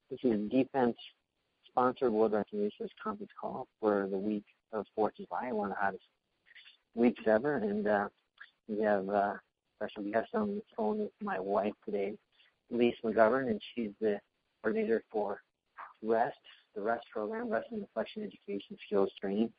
This is defense-sponsored World Wrestling Resource Conference call for the week of 4th of July, one of the hottest weeks ever. And we have a special guest on the phone with my wife today, Lise McGovern, and she's the coordinator for REST, the REST program, Wrestling Reflection Education Skills Training.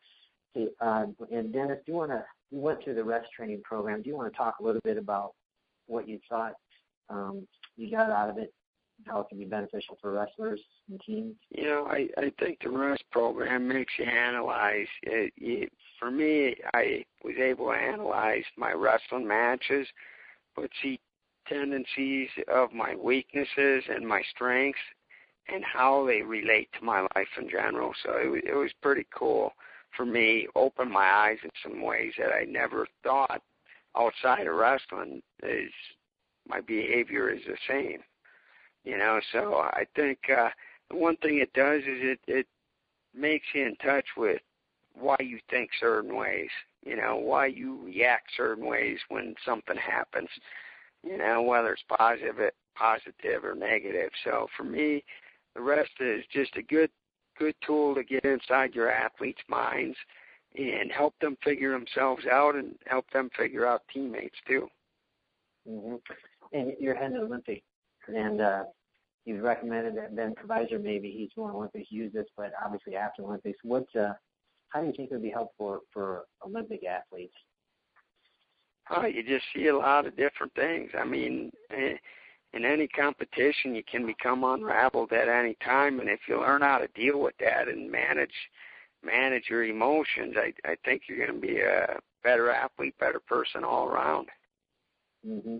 And Dennis, you went through the REST training program. Do you want to talk a little bit about what you thought you got out of it, how it can be beneficial for wrestlers and teams? I think the REST program makes you analyze. For me, I was able to analyze my wrestling matches, but see tendencies of my weaknesses and my strengths and how they relate to my life in general. So it was pretty cool for me, opened my eyes in some ways that I never thought outside of wrestling is my behavior is the same. So I think the one thing it does is it makes you in touch with why you think certain ways, why you react certain ways when something happens, whether it's positive or negative. So for me, the rest is just a good tool to get inside your athletes' minds and help them figure themselves out and help them figure out teammates too. Mm-hmm. And you're heading to Olympic, and you've recommended that Ben Provisor, maybe he's going to Olympics, use this, but obviously after Olympics, how do you think it would be helpful for Olympic athletes? Oh, you just see a lot of different things. I mean, in any competition, you can become unraveled at any time, and if you learn how to deal with that and manage your emotions, I think you're going to be a better athlete, better person all around. Mm-hmm.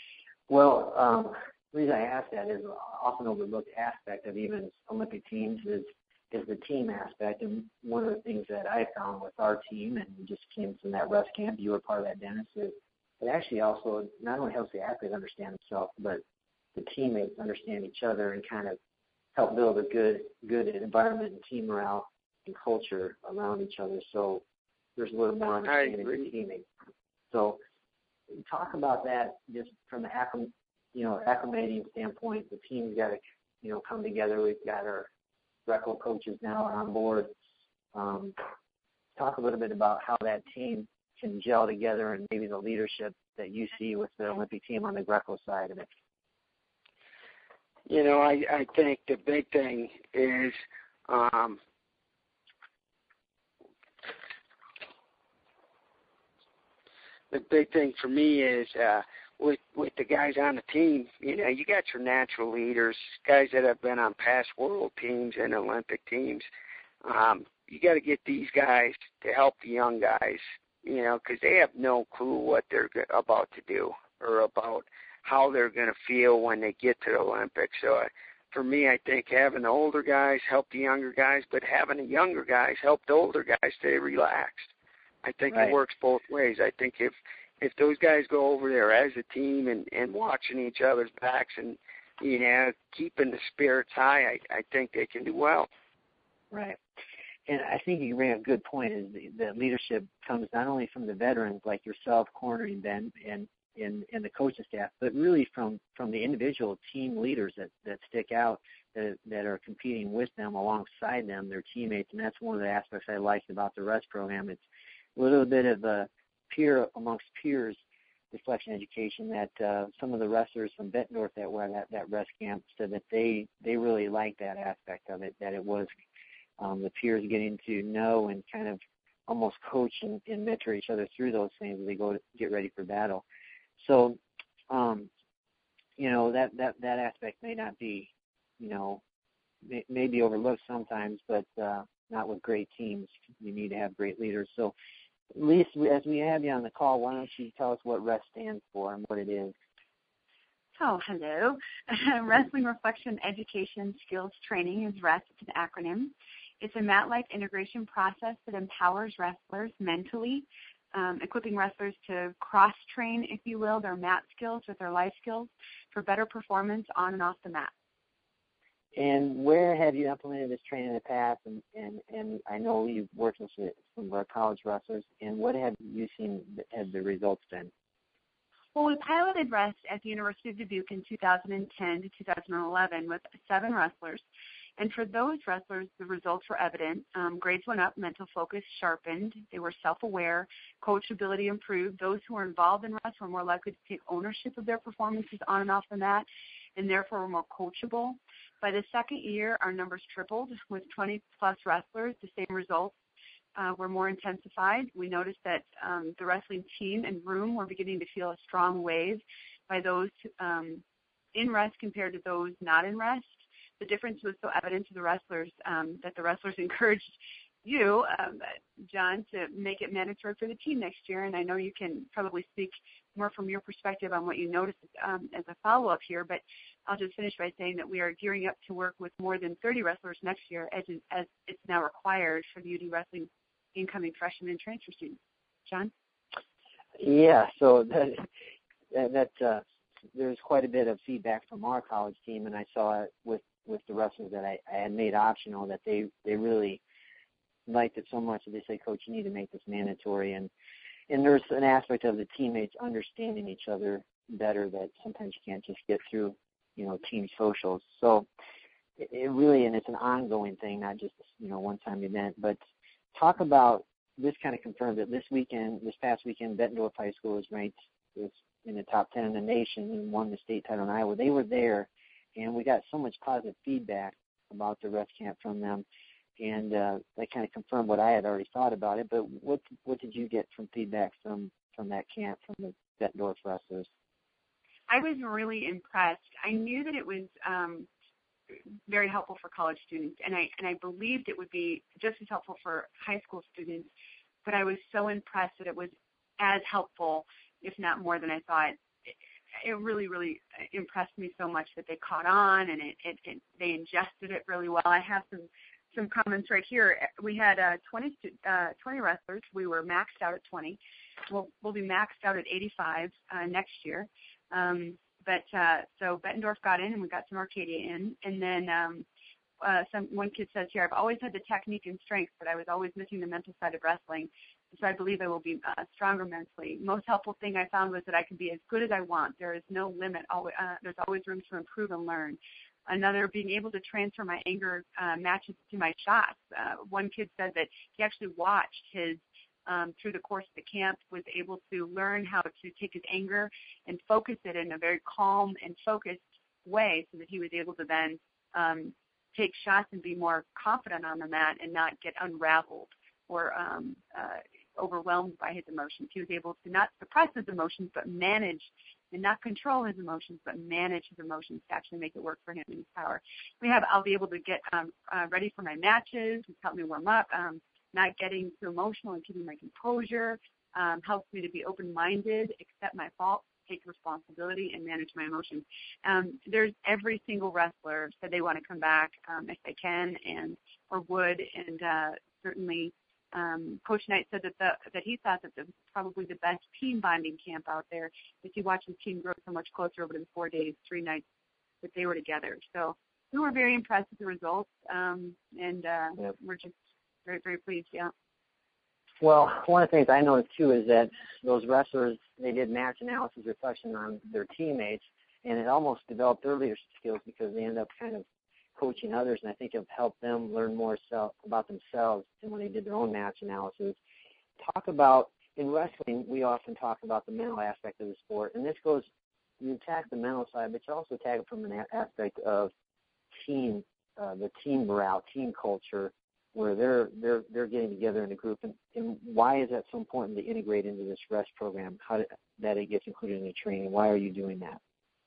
Well, the reason I ask that is often overlooked aspect of even Olympic teams is the team aspect. And one of the things that I found with our team, and we just came from that REST camp, you were part of that, Dennis, is it actually also not only helps the athlete understand himself, but the teammates understand each other and kind of help build a good environment and team morale and culture around each other. So there's a little more understanding of the teammates. So talk about that just from an acclimating standpoint. The team's got to come together. We've got our Greco coaches now on board. Talk a little bit about how that team can gel together and maybe the leadership that you see with the Olympic team on the Greco side of it. I think the big thing is the big thing for me is with the guys on the team, you got your natural leaders, guys that have been on past world teams and Olympic teams. You got to get these guys to help the young guys, because they have no clue what they're about to do or about how they're going to feel when they get to the Olympics. So for me, I think having the older guys help the younger guys, but having the younger guys help the older guys stay relaxed. I think It works both ways. I think if those guys go over there as a team and watching each other's backs and, keeping the spirits high, I think they can do well. Right. And I think you bring up a good point is the leadership comes not only from the veterans like yourself cornering Ben and the coaching staff, but really from the individual team leaders that stick out, that are competing with them, alongside them, their teammates. And that's one of the aspects I liked about the REST program. It's a little bit of a peer amongst peers reflection education that some of the wrestlers from Bettendorf that were at that REST camp said that they really liked that aspect of it, that it was the peers getting to know and kind of almost coach and mentor each other through those things as they go to get ready for battle. So, that aspect may not be, may be overlooked sometimes, but not with great teams. You need to have great leaders. So, Lise, as we have you on the call, why don't you tell us what REST stands for and what it is? Oh, hello. Wrestling Reflection Education Skills Training is REST. It's an acronym. It's a mat-like integration process that empowers wrestlers mentally, equipping wrestlers to cross-train, if you will, their mat skills with their life skills for better performance on and off the mat. And where have you implemented this training in the past? And I know you've worked with some of our college wrestlers. And what have you seen have the results been? Well, we piloted REST at the University of Dubuque in 2010 to 2011 with 7 wrestlers. And for those wrestlers, the results were evident. Grades went up, mental focus sharpened, they were self-aware, coachability improved. Those who were involved in REST were more likely to take ownership of their performances on and off the mat, and therefore were more coachable. By the second year, our numbers tripled with 20-plus wrestlers. The same results were more intensified. We noticed that the wrestling team and room were beginning to feel a strong wave by those in REST compared to those not in REST. The difference was so evident to the wrestlers that the wrestlers encouraged you, John, to make it mandatory for the team next year. And I know you can probably speak more from your perspective on what you noticed as a follow-up here, but I'll just finish by saying that we are gearing up to work with more than 30 wrestlers next year as it's now required for the UD Wrestling incoming freshmen and transfer students. John? Yeah, so that there's quite a bit of feedback from our college team, and I saw it with the wrestlers that I had made optional, that they really liked it so much that they say, Coach, you need to make this mandatory. And there's an aspect of the teammates understanding each other better that sometimes you can't just get through, team socials. So it really, and it's an ongoing thing, not just, one-time event. But talk about, this kind of confirmed that this past weekend, Bettendorf High School was ranked in the top 10 in the nation and won the state title in Iowa. They were there, and we got so much positive feedback about the REST camp from them. And that kind of confirmed what I had already thought about it. But what did you get from feedback from that camp, from the Bettendorf wrestlers? I was really impressed. I knew that it was very helpful for college students, and I believed it would be just as helpful for high school students, but I was so impressed that it was as helpful, if not more than I thought. It really, really impressed me so much that they caught on, and they ingested it really well. I have some comments right here. We had 20 wrestlers. We were maxed out at 20. We'll be maxed out at 85 next year. So Bettendorf got in, and we got some Arcadia in. And then one kid says here, I've always had the technique and strength, but I was always missing the mental side of wrestling. So I believe I will be stronger mentally. Most helpful thing I found was that I can be as good as I want. There is no limit. There's always room to improve and learn. Another, being able to transfer my anger matches to my shots. One kid said that he actually watched his, through the course of the camp, was able to learn how to take his anger and focus it in a very calm and focused way so that he was able to then take shots and be more confident on the mat and not get unraveled or overwhelmed by his emotions. He was able to not suppress his emotions, but manage, and not control his emotions, but manage his emotions to actually make it work for him in his power. I'll be able to get ready for my matches. It's helped me warm up. Not getting too emotional and keeping my composure helps me to be open-minded, accept my faults, take responsibility, and manage my emotions. There's every single wrestler said they want to come back if they can or would, and certainly Coach Knight said that he thought that this was probably the best team bonding camp out there, as he watched his team grow so much closer over the 4 days, 3 nights that they were together. So we were very impressed with the results, and we're just very, very pleased, yeah. Well, one of the things I noticed, too, is that those wrestlers, they did match analysis reflection on their teammates, and it almost developed their leadership skills because they ended up kind of coaching others, and I think it helped them learn more about themselves than when they did their own match analysis. Talk about, in wrestling, we often talk about the mental aspect of the sport, and this goes, you attack the mental side, but you also attack it from an aspect of the team morale, team culture, where they're getting together in a group, and why is that so important to integrate into this REST program? That it gets included in the training? Why are you doing that?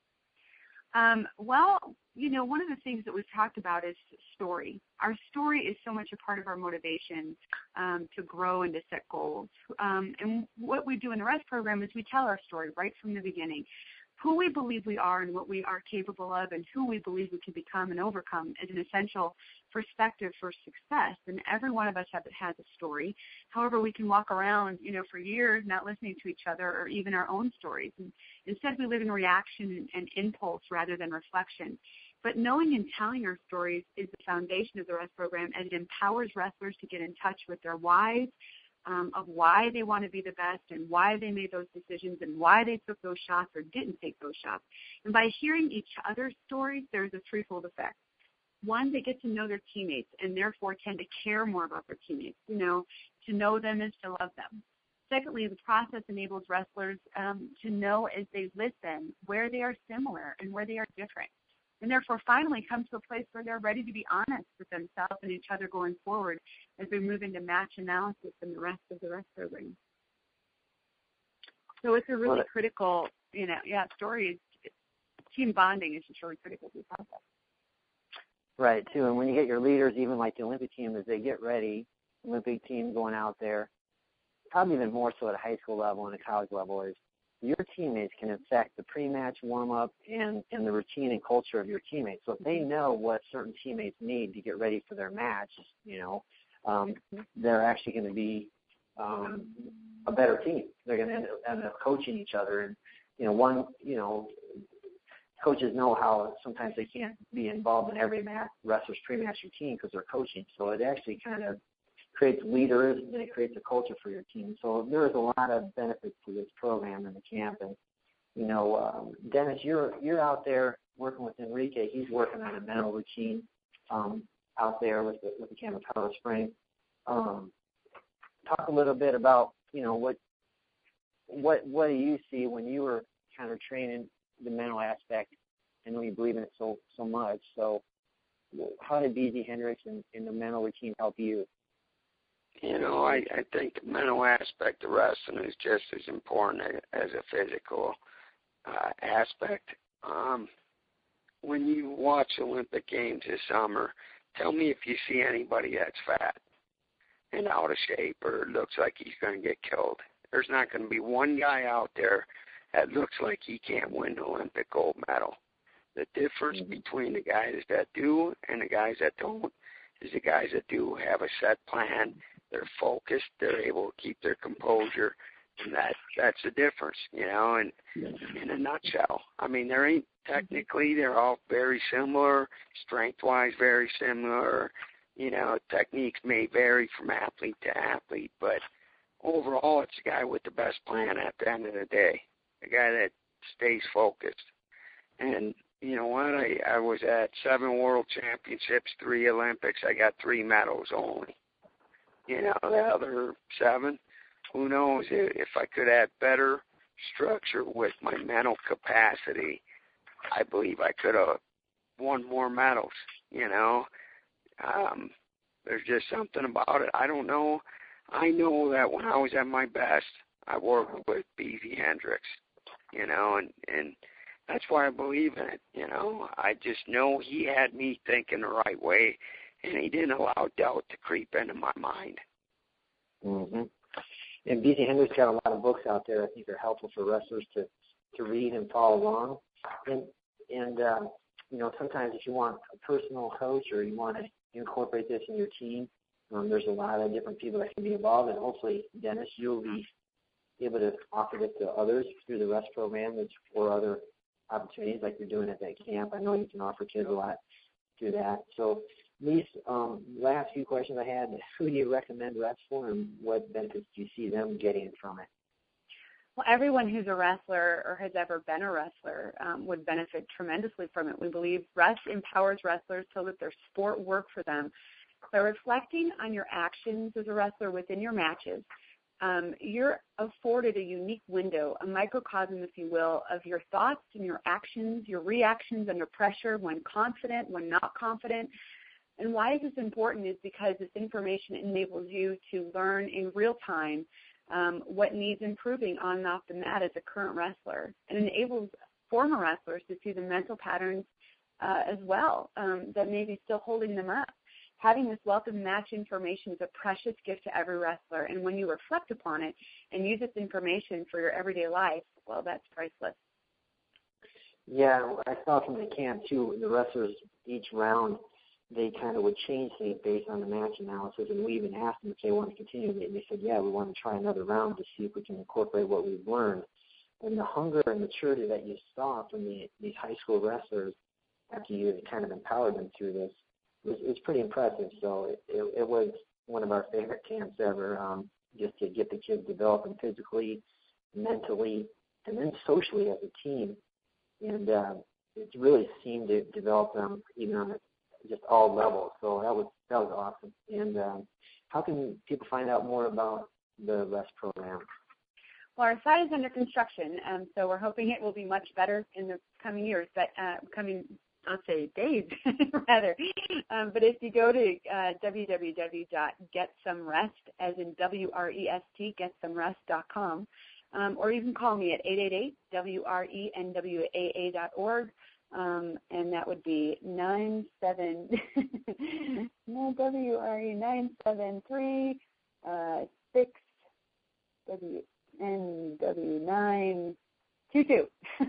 Well, one of the things that we've talked about is story. Our story is so much a part of our motivation to grow and to set goals. And what we do in the REST program is we tell our story right from the beginning. Who we believe we are and what we are capable of and who we believe we can become and overcome is an essential perspective for success. And every one of us has a story. However, we can walk around, for years not listening to each other or even our own stories. And instead, we live in reaction and impulse rather than reflection. But knowing and telling our stories is the foundation of the REST program, as it empowers wrestlers to get in touch with their whys, of why they want to be the best and why they made those decisions and why they took those shots or didn't take those shots. And by hearing each other's stories, there's a threefold effect. One, they get to know their teammates and therefore tend to care more about their teammates. To know them is to love them. Secondly, the process enables wrestlers to know as they listen where they are similar and where they are different. And therefore finally come to a place where they're ready to be honest with themselves and each other going forward as we move into match analysis and the rest of the rest program. So it's a really critical, story. Team bonding is just really critical to the process. Right, too. And when you get your leaders, even like the Olympic team, as they get ready, Olympic team going out there, probably even more so at a high school level and a college level, is your teammates can affect the pre-match warm-up and the routine and culture of your teammates. So if they know what certain teammates need to get ready for their match, they're actually going to be a better team. They're going to end up coaching each other. And, coaches know how sometimes they can't be involved in every wrestler's pre-match routine because they're coaching. So it actually kind of creates leaders and it creates a culture for your team. So there's a lot of benefits to this program and the camp. And, Dennis, you're out there working with Enrique. He's working on a mental routine out there with the camp of Powder Spring. Talk a little bit about, what do you see when you were kind of training the mental aspect? I know you believe in it so much. So how did BZ Hendricks and the mental routine help you? I think the mental aspect of wrestling is just as important as a physical aspect. When you watch Olympic Games this summer, tell me if you see anybody that's fat and out of shape or looks like he's going to get killed. There's not going to be one guy out there that looks like he can't win the Olympic gold medal. The difference between the guys that do and the guys that don't is the guys that do have a set plan. They're focused. They're able to keep their composure, and that's the difference, and in a nutshell. I mean, they're all very similar, strength-wise very similar. Techniques may vary from athlete to athlete, but overall it's the guy with the best plan at the end of the day, the guy that stays focused. And you know what? I was at 7 World Championships, 3 Olympics. I got 3 medals only. The other 7, who knows? If I could have better structure with my mental capacity, I believe I could have won more medals. There's just something about it. I don't know. I know that when I was at my best, I worked with BZ Hendricks, and that's why I believe in it. I just know he had me thinking the right way, and he didn't allow doubt to creep into my mind. Mm-hmm. And BZ Hendricks got a lot of books out there I think are helpful for wrestlers to read and follow along. And sometimes if you want a personal coach or you want to incorporate this in your team, there's a lot of different people that can be involved. And hopefully, Dennis, you'll be able to offer this to others through the REST program or other opportunities like you're doing at that camp. I know you can offer kids a lot through that. So, Lise, last few questions I had, who do you recommend REST for and what benefits do you see them getting from it? Well, everyone who's a wrestler or has ever been a wrestler would benefit tremendously from it. We believe REST empowers wrestlers so that their sport work for them. By reflecting on your actions as a wrestler within your matches, you're afforded a unique window, a microcosm, if you will, of your thoughts and your actions, your reactions under pressure, when confident, when not confident. And why is this important is because this information enables you to learn in real time what needs improving on and off the mat as a current wrestler, and enables former wrestlers to see the mental patterns as well that may be still holding them up. Having this wealth of match information is a precious gift to every wrestler, and when you reflect upon it and use this information for your everyday life, well, that's priceless. Yeah, I saw from the camp, too, the wrestlers each round, they kind of would change things based on the match analysis, and we even asked them if they want to continue, and they said, yeah, we want to try another round to see if we can incorporate what we've learned. And the hunger and maturity that you saw from these high school wrestlers after you kind of empowered them through this was pretty impressive. So it was one of our favorite camps ever. just to get the kids developing physically, mentally, and then socially as a team. And it really seemed to develop them even on just all levels. So that was awesome. And how can people find out more about the REST program? Well, our site is under construction, so we're hoping it will be much better in the coming years, but days, rather. But if you go to www.getsomerest, as in WREST, getsomerest.com, or you can call me at 888-WRENWAA.org, and that would be 973 NW922,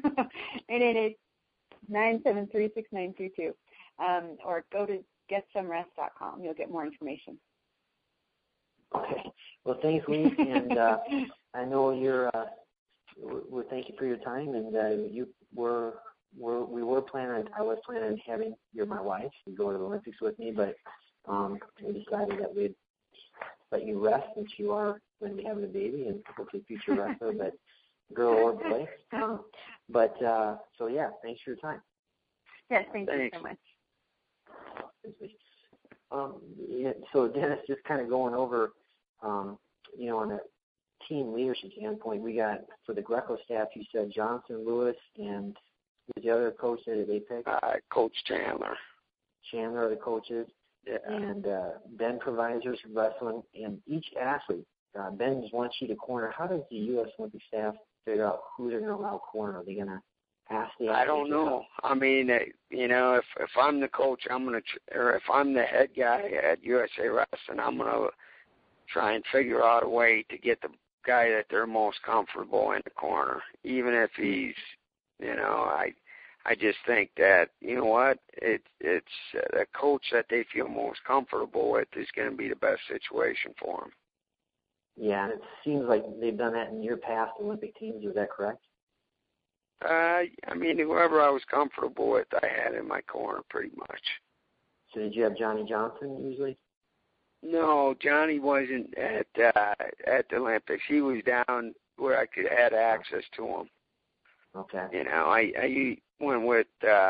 888-973-6922, or go to getsomerest.com. You'll get more information. Okay. Well, thanks, Lee, and I know we thank you for your time, and I was planning on having my wife go to the Olympics with me, but we decided that we'd let you rest since you are going to be having a baby and hopefully future wrestler, but girl or boy. So yeah, thanks for your time. Yes, thank you so much. So Dennis, just kind of going over, on a team leadership standpoint, we got for the Greco staff, you said Johnson, Lewis, and who's the other coach that they picked? Coach Chandler. Chandler are the coaches. Yeah. And Ben provisors wrestling, and each athlete, Ben just wants you to corner. How does the U.S. Olympic staff figure out who they're going to allow corner? Are they going to ask the athlete? I don't know. I mean, if I'm the coach, or if I'm the head guy at USA Wrestling, I'm going to try and figure out a way to get the guy that they're most comfortable in the corner, even if he's, I just think that, it's the coach that they feel most comfortable with is going to be the best situation for them. Yeah, and it seems like they've done that in your past Olympic teams. Is that correct? Whoever I was comfortable with, I had in my corner pretty much. So did you have Johnny Johnson usually? No, Johnny wasn't at the Olympics. He was down where I could had access to him. Okay. I went with,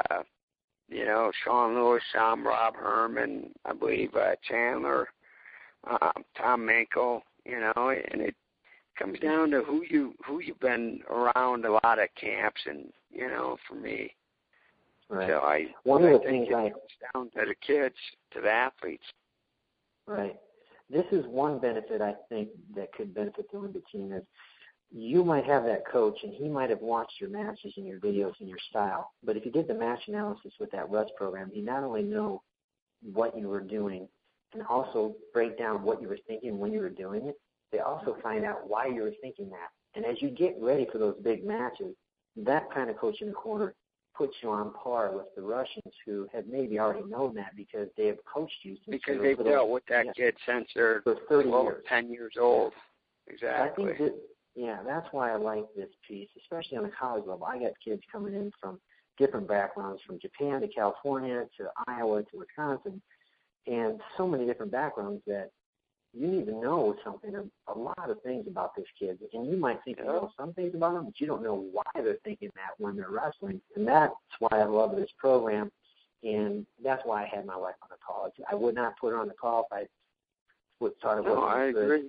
Sean Lewis, Rob Herman, I believe Chandler, Tom Manko, and it comes down to who you've been around a lot of camps, and for me. Right. So one of the things comes down to the kids, to the athletes. Right. This is one benefit I think that could benefit the Olympic team is you might have that coach and he might have watched your matches and your videos and your style. But if you did the match analysis with that REST program, you not only know what you were doing and also break down what you were thinking when you were doing it, they also find out why you were thinking that. And as you get ready for those big matches, that kind of coach in the corner puts you on par with the Russians who have maybe already known that because they have coached you since because they've dealt with that kid since they're 30 years. 10 years old. Exactly. I think that's why I like this piece, especially on the college level. I got kids coming in from different backgrounds, from Japan to California to Iowa to Wisconsin, and so many different backgrounds that you need to know a lot of things about this kid. And you might think you know some things about them, but you don't know why they're thinking that when they're wrestling. And that's why I love this program, and that's why I had my wife on the call. I would not put her on the call if I thought it wasn't good. I agree.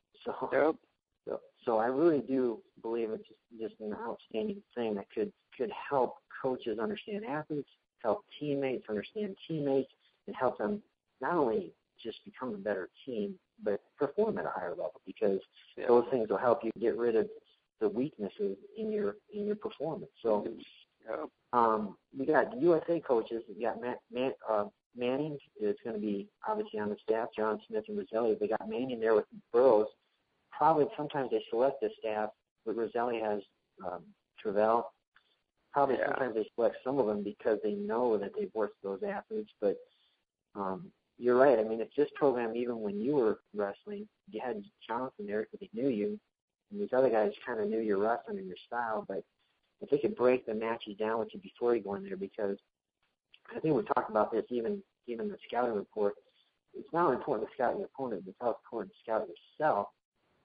So I really do believe it's just an outstanding thing that could help coaches understand athletes, help teammates understand teammates, and help them not only just become a better team, but perform at a higher level, because those things will help you get rid of the weaknesses in your performance. So we got USA coaches. We got Manning is going to be obviously on the staff, John Smith and Roselli. They got Manning there with Burroughs. Probably sometimes they select the staff, but Roselli has Travell. Probably sometimes they select some of them because they know that they've worked with those athletes. But you're right. I mean, if this program, even when you were wrestling, you had Jonathan there because he knew you, and these other guys kind of knew your wrestling and your style. But if they could break the matches down with you before you go in there, because I think we talked about this even the scouting report. It's not only important to scout your opponent, but it's also important to scout yourself.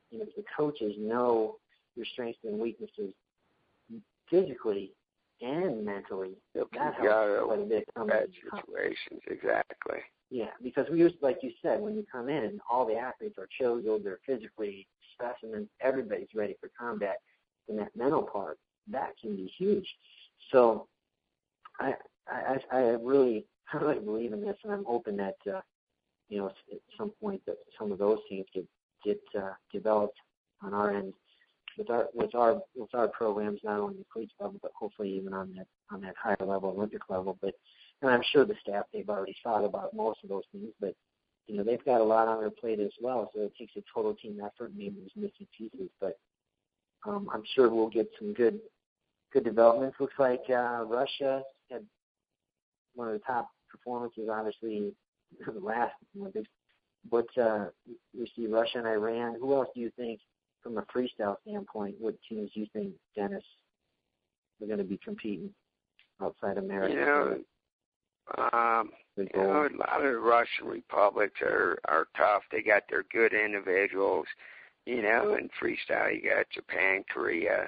the coaches know your strengths and weaknesses physically and mentally, that helps quite a bit. Bad situations, exactly. Yeah, because we used, like you said, when you come in, all the athletes are chiseled, they're physically specimens, everybody's ready for combat. And that mental part, that can be huge. So I really believe in this, and I'm hoping that at some point that some of those things get developed on our end with our programs, not only the collegiate level, but hopefully even on that higher level, Olympic level. And I'm sure the staff, they've already thought about most of those things, but they've got a lot on their plate as well. So it takes a total team effort. Maybe there's missing pieces, but I'm sure we'll get some good developments. Looks like Russia had one of the top performances, obviously, the last Olympics. But we see Russia and Iran. Who else do you think, from a freestyle standpoint, what teams do you think, Dennis, are going to be competing outside America? A lot of Russian republics are tough. They got their good individuals. In freestyle, you got Japan, Korea.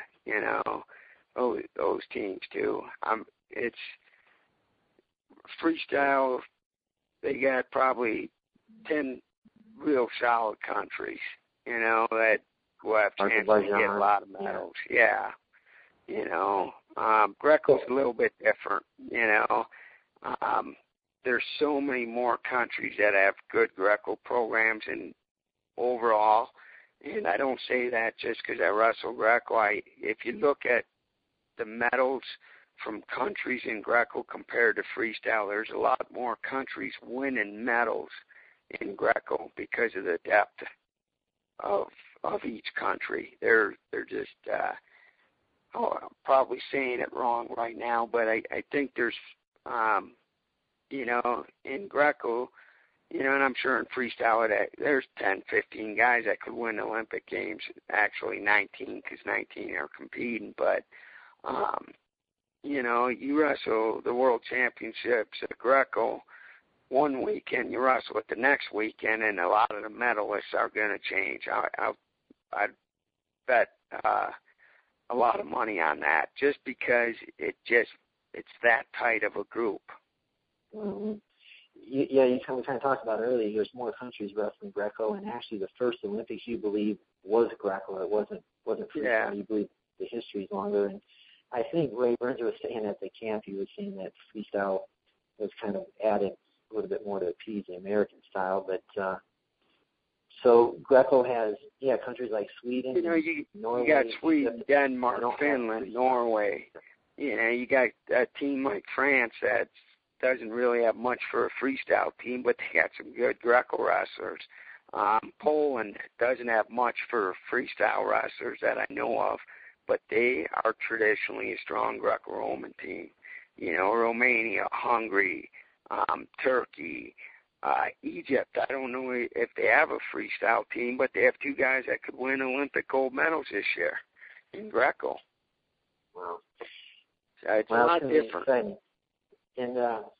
Those teams too. It's freestyle. They got probably 10 real solid countries. That will have a chance to get a lot of medals. Yeah. Greco's a little bit different. There's so many more countries that have good Greco programs and overall. And I don't say that just because I wrestle Greco. If you look at the medals from countries in Greco compared to freestyle, there's a lot more countries winning medals in Greco because of the depth of each country. They're just I'm probably saying it wrong right now, but I think there's in Greco, and I'm sure in freestyle there's 10, 15 guys that could win Olympic Games. Actually 19, because 19 are competing. But, you wrestle the World Championships at Greco one weekend, you wrestle it the next weekend, and a lot of the medalists are going to change. I'd bet a lot of money on that, just because it's that tight of a group. Mm-hmm. We kind of talked about earlier, there's more countries wrestling Greco, and actually the first Olympics, you believe, was Greco. It wasn't freestyle. Yeah. You believe the history is longer. And I think Ray Burns was saying at the camp, he was saying that freestyle was kind of added a little bit more to appease the American style. But so Greco has, countries like Sweden, Norway. You got Sweden, Denmark, Finland, Norway. You got a team like France that doesn't really have much for a freestyle team, but they got some good Greco wrestlers. Poland doesn't have much for freestyle wrestlers that I know of, but they are traditionally a strong Greco-Roman team. Romania, Hungary, Turkey, Egypt. I don't know if they have a freestyle team, but they have two guys that could win Olympic gold medals this year in Greco. Wow. So it's a lot different. Exciting. And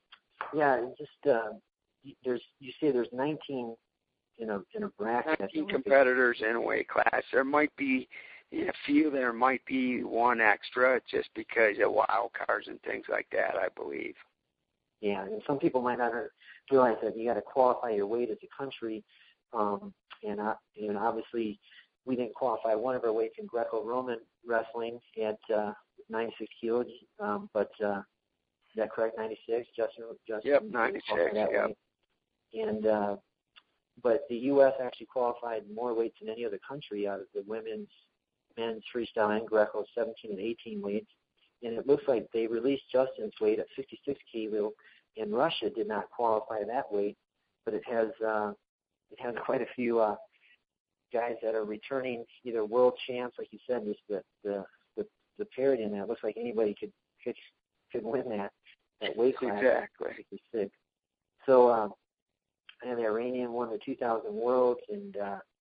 you say there's 19 in a bracket. 19 competitors in a weight class. There might be there might be one extra just because of wild cards and things like that, I believe. Yeah, and some people might not realize that you got to qualify your weight as a country. And obviously, we didn't qualify one of our weights in Greco-Roman wrestling at 96 kilos, but is that correct? 96, Justin? Yep, 96. Yep. And but the U.S. actually qualified more weights than any other country out of the men's freestyle and Greco 17 and 18 weights. And it looks like they released Justin's weight at 56 kilo, and Russia did not qualify that weight, but it has quite a few guys that are returning, either world champs, like you said, just the parity in that. It looks like anybody could win that weight class. Exactly. 56. So, and the Iranian won the 2000 Worlds, and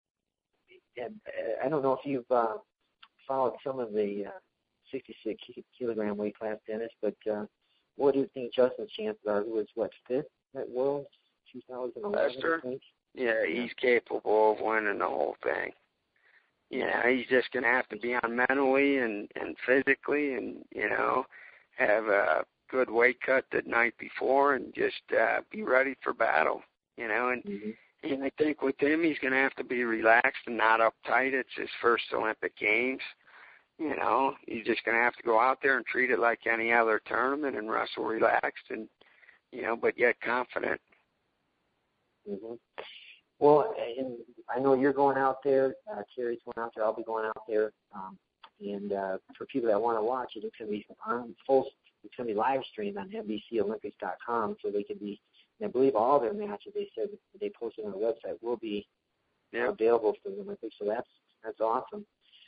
I don't know if you've followed some of the 66 kilogram weight class, Dennis, but what do you think Justin's chances are? Who was, fifth at Worlds 2011? Lester? Yeah, he's capable of winning the whole thing. You know, he's just going to have to be on mentally and physically, and have a good weight cut the night before, and just be ready for battle. And I think with him, he's going to have to be relaxed and not uptight. It's his first Olympic Games. He's just going to have to go out there and treat it like any other tournament and wrestle relaxed and, but yet confident. Mm-hmm. Well, and I know you're going out there. Terry's going out there. I'll be going out there. And for people that want to watch it, it's going to be it's going to be live streamed on NBCOlympics.com, so they can be. And I believe all their matches they said that they posted on the website will be available for the Olympics. So that's awesome.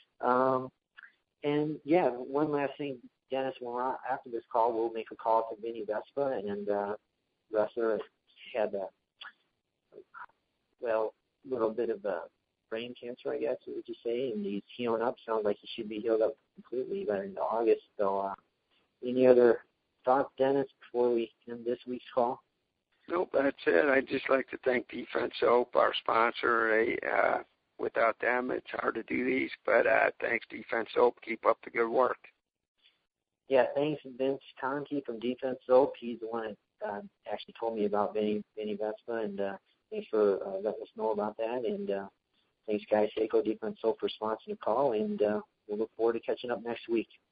And yeah, one last thing, Dennis. After this call, we'll make a call to Vinny Vespa, and wrestler had a little bit of brain cancer, I guess, would you say, and he's healing up. Sounds like he should be healed up completely by the end of August. So, any other thoughts, Dennis, before we end this week's call? Nope, that's it. I'd just like to thank Defense Soap, our sponsor. Without them, it's hard to do these, but thanks, Defense Soap. Keep up the good work. Yeah, thanks, Vince Conkey from Defense Soap. He's the one that actually told me about Vinny Vespa, and thanks for letting us know about that. And thanks, Guy Seiko, Defense Soap, for sponsoring the call, and we'll look forward to catching up next week.